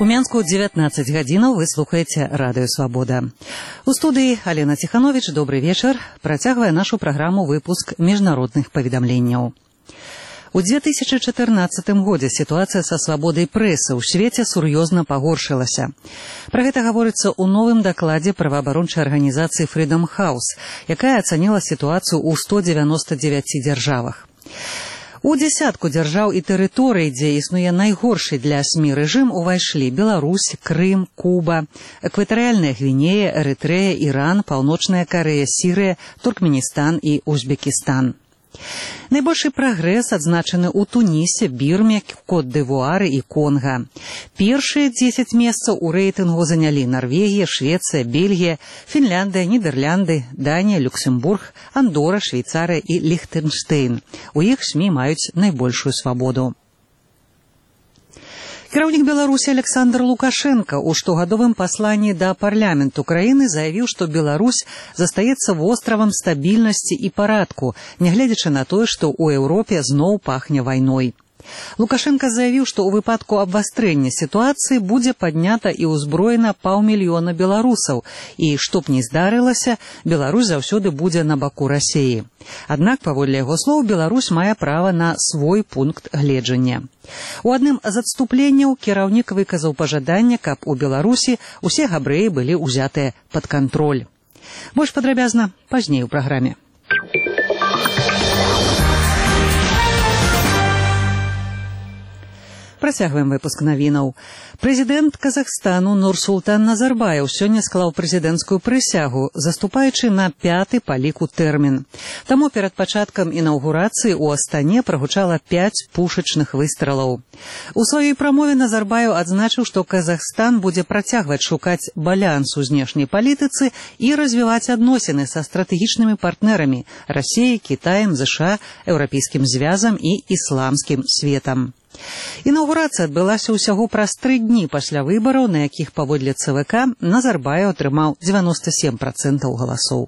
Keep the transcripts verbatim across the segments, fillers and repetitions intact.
У Мянску дзевятнаццаць гадзінаў вы слухаеце радыё «Свабода». У студыі Алена Ціхановіч, добрый вечар, працягвае нашу праграму выпуск міжнародных паведамленняў. У две тысячи чатырнаццатым годзе сітуацыя са свабодай прэсы ў свеце сур'ёзна пагоршылася. Пра гэта гаворыцца ў новым дакладзе праваабарончай арганізацыі Freedom House, якая ацаніла сітуацыю ў сто дзевяноста дзевяці дзяржавах. У дзясятку дзяржаў і тэрыторый, дзе існуе найгоршы для СМІ рэжым, увайшлі Беларусь, Крым, Куба, Экватарыяльная Гвінея, Эрытрэя, Іран, Паўночная Карэя, Сірыя, Туркменістан і Узбекістан. Найбольшы прагрэс адзначаны ў Тунісе, Бірме, Кот-д'Івуары і Конга. Першыя дзесяць месцаў у рэйтынгу занялі Нарвегія, Швецыя, Бельгія, Фінляндыя, Нідерлянды, Данія, Люксембург, Андора, Швейцарыя і Ліхтэнштэйн. У іх СМІ маюць найбольшую свабоду. Кіраўнік Беларусі Александр Лукашенко ў штогадовым пасланні да парламенту краіны заявіў, што Беларусь застаецца востравам стабільнасці і парадку, нягледзячы на тое, што ў Еўропе зноў пахне вайной. Лукашенко заявіў, што ў выпадку абвастрэння сітуацыі будзе паднята і ўзброена паўмільёна беларусаў, і, што б ні здарылася, Беларусь заўсёды будзе на баку Расіі. Аднак, паводле яго слоў, Беларусь мае права на свой пункт гледжання. У адным з адступленняў кіраўнік выказаў пажаданне, каб у Беларусі усе габрэі былі ўзятыя пад кантроль. Больш падрабязна пазней у праграме. Працягваем выпуск навінаў. Прэзідэнт Казахстану Нурсултан Назарбаев сёння склаў прэзідэнцкую прысягу, заступаючы на пяты па ліку тэрмін. Таму перад пачаткам інаўгурацыі ў Астане прагучала пяць пушачных выстралаў. У сваёй прамове Назарбаев адзначыў, што Казахстан будзе працягваць шукаць баланс у знешняй палітыцы і развіваць адносіны са стратэгічнымі партнерамі Расіяй, Кітаем, ЗША, Еўрапейскім звязам і ісламскім светам. Інаўгурацыя адбылася ўсяго праз тры дні пасля выбараў, на якіх, паводле ЦВК, Назарбаев атрымаў дзевяноста сем працэнтаў галасоў.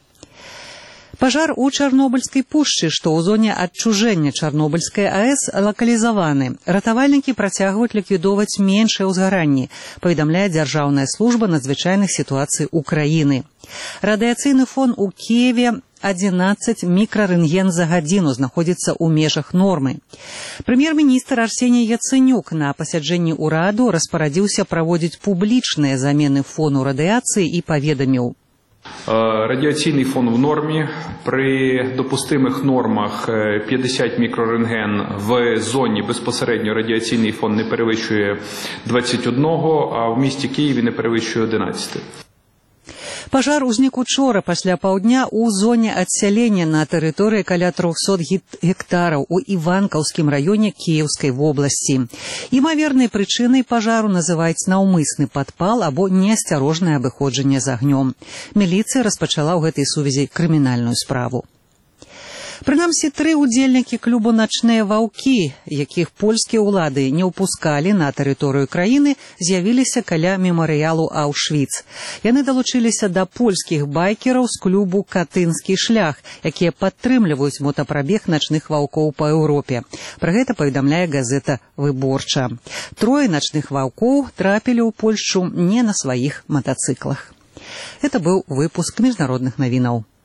Пажар у Чарнобыльскай пушчы, што ў зоне адчужэння Чарнобыльскай АЭС, лакалізаваны. Ратавальнікі працягваюць ліквідоўваць меншыя ўзгаранні, паведамляе Дзяржаўная служба надзвычайных сітуацый Украіны. Радыяцыйны фон у Кіеве адзінаццаць мікрарэнтген за гадзіну знаходзіцца ў межах нормы. Прэм'ер-міністр Арсеній Яцэнюк на пасяджэнні ўраду распарадзіўся праводзіць публічныя замены фону радыяцыі і паведаміў. Радіаційний фон в нормі. При допустимих нормах п'ятдесят мікрорентген в зоні безпосередньо радіаційний фон не перевищує двадцять один, а в місті Києві не перевищує одинадцять. Пажар узнік учора пасля паўдня ў зоне адсялення на тэрыторыі каля трохсот гектараў у Іванкаўскім раёне Кіеўскай вобласці. Імавернай прычынай пажару называюць наўмысны падпал або неасцярожнае абыходжанне з агнём. Міліцыя распачала ў гэтай сувязі крымінальную справу. Прынамсі, тры ўдзельнікі клубу «Начныя ваўкі», якіх польскія ўлады не ўпускалі на тэрыторыю краіны, з'явіліся каля мемарыялу Аўшвіц. Яны далучыліся да польскіх байкераў з клубу «Катынскі шлях», якія падтрымліваюць мотапрабег начных ваўкоў па Еўропе. Пра гэта паведамляе газета «Выборча». Трое начных ваўкоў трапілі ў Польшчу не на сваіх матацыклах. Это быў выпуск міжнародных навінаў.